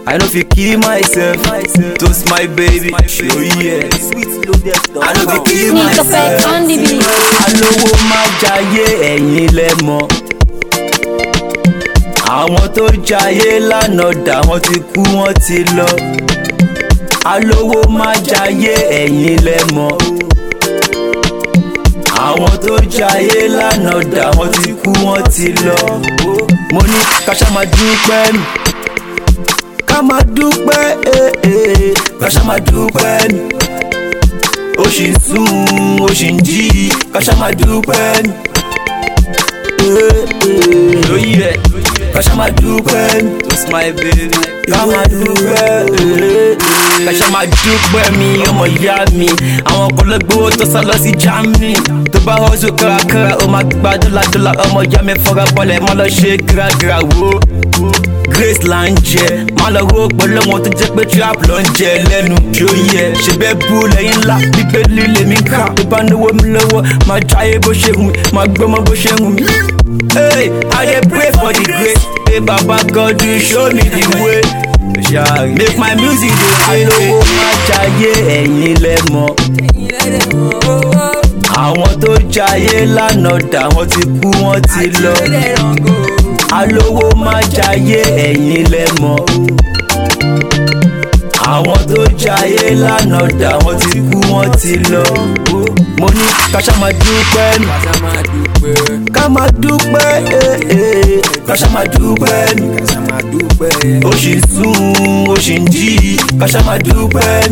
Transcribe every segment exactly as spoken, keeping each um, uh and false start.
I no fit kill myself. Toast my baby, show yeah. I no fit kill myself. Alówó má jayé ẹ̀yin lẹ mọ̀. Àwọn tó jayé lánàá dà wọ́n ti kú wọ́n ti lọ. Alówó má jayé ẹ̀yin lẹ mọ̀. Àwọn tó jayé lánàá dà wọ́n ti kú wọ́n ti lọ. Mo ní ká ṣá máa dúpẹ́ mi, ká máa dúpẹ́ eh eh, ká ṣá máa dúpẹ́ mi. Ó ṣì ń sùn, ó ṣì ń jí, ká ṣá máa dúpẹ́ mi. Eh eh, lóyè ká ṣá máa dúpẹ́ mi. Toast my baby, ká máa dúpẹ́ eh. Ká ṣá máa dúpẹ́ mi, ọmọ ìyá mi. Àwọn ọ̀pọ̀lọpọ̀ tó sá lọ sí Germany. Tó bá hustle kárakára, ó máa gba dọ́là dọ́là. Ọmọ ìyá mi fọ́ra balẹ̀, má lọ ṣe gíragíra wo. Grace là ń jẹ, má lọ ró pẹ̀lú wọn tó jẹ́ pé trap ló ń jẹ lẹ́nu. Ṣó yẹ, ṣe bẹ́ẹ̀ bú lẹ́yìn ńlá, bíbélì lèmi ń kà. Tó bá náwó mi lọ́wọ́, máa jáyé bó ṣe wù mí, máa gbọ́mọ bó ṣe wù mí. Hey, I dey pray for the grace. Hey, Baba God, you show me the way. Make my music dey alówó má jayé ẹ̀yin lẹ mọ̀. Àwọn tó jayé lánàá dà wọ́n ti kú wọ́n ti lọ. Alówó má jayé ẹ̀yin lẹ mọ̀. Àwọn tó jayé lánàá dà wọ́n ti kú wọ́n ti lọ. Mo ní ká ṣá máa dúpẹ́ mi, ká máa dúpẹ́ eh eh, ká ṣá máa dúpẹ́ mi. Ó ṣì ń sùn, ó ṣì ń jí, ká ṣá máa dúpẹ́ mi.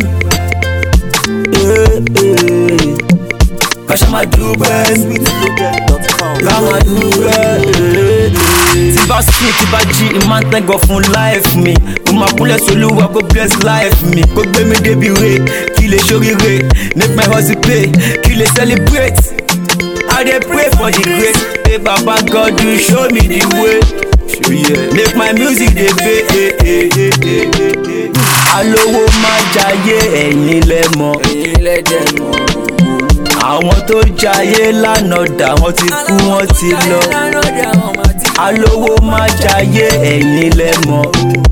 Eh eh, ká ṣá máa dúpẹ́ mi, ká máa dúpẹ́ eh. Tí bá sùn, tí bá jí, ìmá ń thank God fún life mi. Mo máa kúnlẹ̀ sólúwa kó bless life mi. Kó gbé mi débi re, kí lè ṣoríire. Make my hustle pay, kí lè celebrate. I dey pray for the grace. Hey Baba God, you show me the way. Make my music dey pay eh eh eh eh. Alówó má jayé ẹ̀yin lẹ mọ̀. Àwọn tó jayé lánàá dà wọ́n ti kú wọ́n ti lọ. Alówó má jayé ẹ̀yin lẹ mọ̀.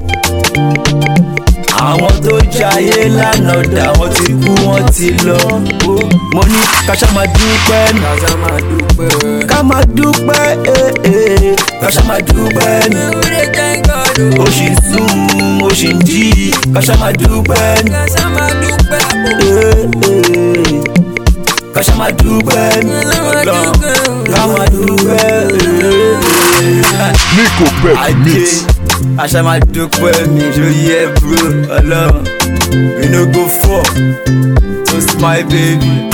Àwọn tó jayé lánàá dà wọ́n ti kú wọ́n ti lọ. Mo ní ká ṣá máa dúpẹ́ mi, ká máa dúpẹ́ eh eh, ká ṣá máa dúpẹ́ mi. Ó ṣì ń sùn, ó ṣì ń jí, ká ṣá máa dúpẹ́ mi. Eh eh, ká ṣá máa dúpẹ́ mi. Ká máa dúpẹ́ eh. Nico Beck Mix. I ṣá máa dúpẹ́ mi, ṣó yẹ bro, Ọlọ́run. We no go fall, toast my baby.